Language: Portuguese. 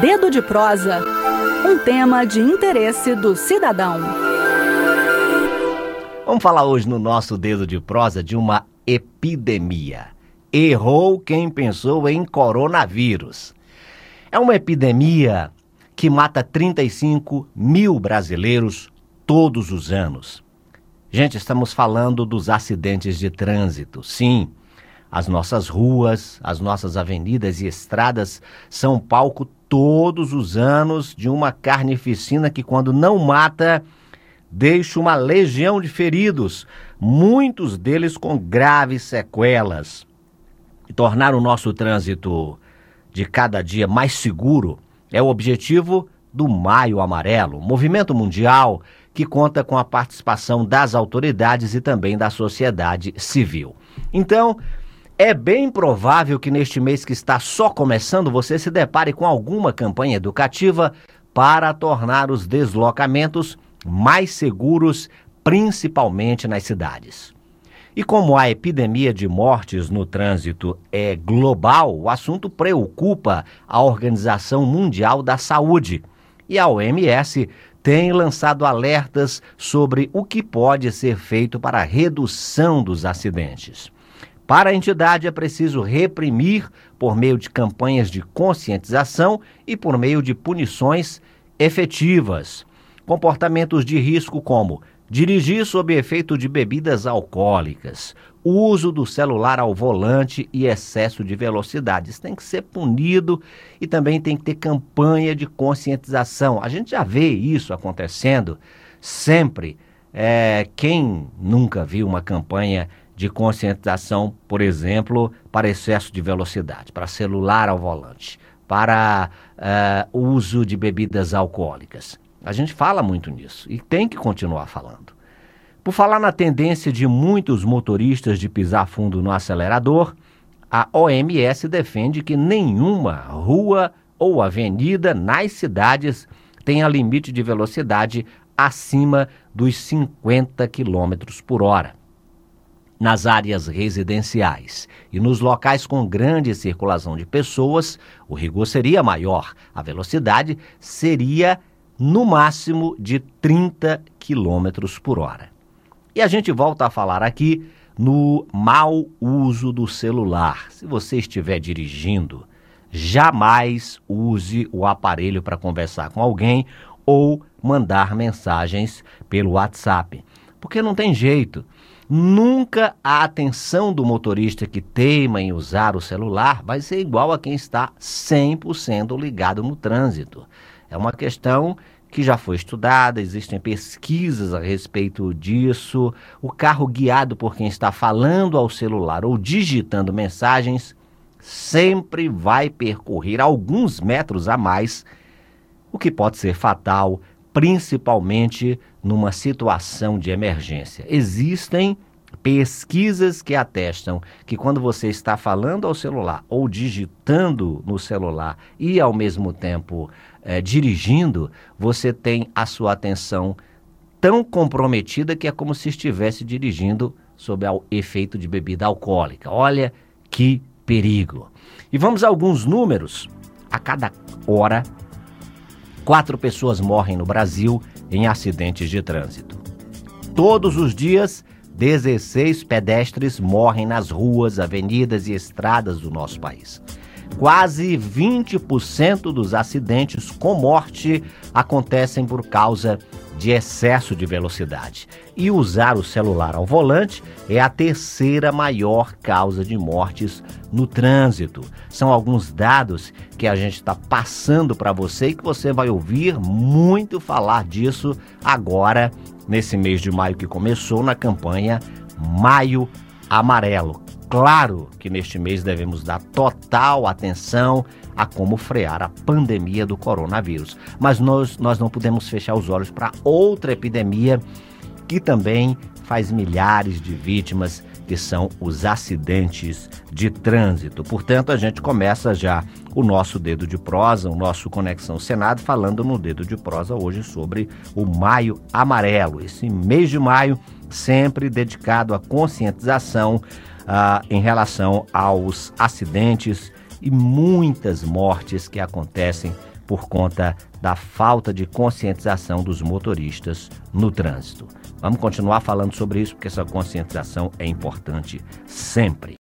Dedo de Prosa, um tema de interesse do cidadão. Vamos falar hoje no nosso Dedo de Prosa de uma epidemia. Errou quem pensou em coronavírus. É uma epidemia que mata 35 mil brasileiros todos os anos. Gente, estamos falando dos acidentes de trânsito. Sim, as nossas ruas, as nossas avenidas e estradas são palco todos os anos de uma carnificina que, quando não mata, deixa uma legião de feridos, muitos deles com graves sequelas. E tornar o nosso trânsito de cada dia mais seguro é o objetivo do Maio Amarelo, movimento mundial que conta com a participação das autoridades e também da sociedade civil. Então, é bem provável que neste mês que está só começando, você se depare com alguma campanha educativa para tornar os deslocamentos mais seguros, principalmente nas cidades. E como a epidemia de mortes no trânsito é global, o assunto preocupa a Organização Mundial da Saúde. E a OMS tem lançado alertas sobre o que pode ser feito para a redução dos acidentes. Para a entidade é preciso reprimir por meio de campanhas de conscientização e por meio de punições efetivas. Comportamentos de risco como dirigir sob efeito de bebidas alcoólicas, uso do celular ao volante e excesso de velocidade. Isso tem que ser punido e também tem que ter campanha de conscientização. A gente já vê isso acontecendo sempre. Quem nunca viu uma campanha de conscientização, por exemplo, para excesso de velocidade, para celular ao volante, para uso de bebidas alcoólicas? A gente fala muito nisso e tem que continuar falando. Por falar na tendência de muitos motoristas de pisar fundo no acelerador, a OMS defende que nenhuma rua ou avenida nas cidades tenha limite de velocidade acima dos 50 km por hora. Nas áreas residenciais e nos locais com grande circulação de pessoas, o rigor seria maior. A velocidade seria no máximo de 30 km por hora. E a gente volta a falar aqui no mau uso do celular. Se você estiver dirigindo, jamais use o aparelho para conversar com alguém ou mandar mensagens pelo WhatsApp, porque não tem jeito. Nunca a atenção do motorista que teima em usar o celular vai ser igual a quem está 100% ligado no trânsito. É uma questão que já foi estudada, existem pesquisas a respeito disso. O carro guiado por quem está falando ao celular ou digitando mensagens sempre vai percorrer alguns metros a mais, o que pode ser fatal, principalmente numa situação de emergência. Existem pesquisas que atestam que quando você está falando ao celular ou digitando no celular e ao mesmo tempo dirigindo, você tem a sua atenção tão comprometida que é como se estivesse dirigindo sob o efeito de bebida alcoólica. Olha que perigo. E vamos a alguns números. A cada hora, 4 pessoas morrem no Brasil em acidentes de trânsito. Todos os dias, 16 pedestres morrem nas ruas, avenidas e estradas do nosso país. Quase 20% dos acidentes com morte acontecem por causa de excesso de velocidade. E usar o celular ao volante é a terceira maior causa de mortes no trânsito. São alguns dados que a gente está passando para você e que você vai ouvir muito falar disso agora, nesse mês de maio que começou, na campanha Maio Amarelo. Claro que neste mês devemos dar total atenção a como frear a pandemia do coronavírus. Mas nós não podemos fechar os olhos para outra epidemia que também faz milhares de vítimas, que são os acidentes de trânsito. Portanto, a gente começa já o nosso Dedo de Prosa, o nosso Conexão Senado, falando no Dedo de Prosa hoje sobre o Maio Amarelo. Esse mês de maio sempre dedicado à conscientização em relação aos acidentes e muitas mortes que acontecem por conta da falta de conscientização dos motoristas no trânsito. Vamos continuar falando sobre isso, porque essa conscientização é importante sempre.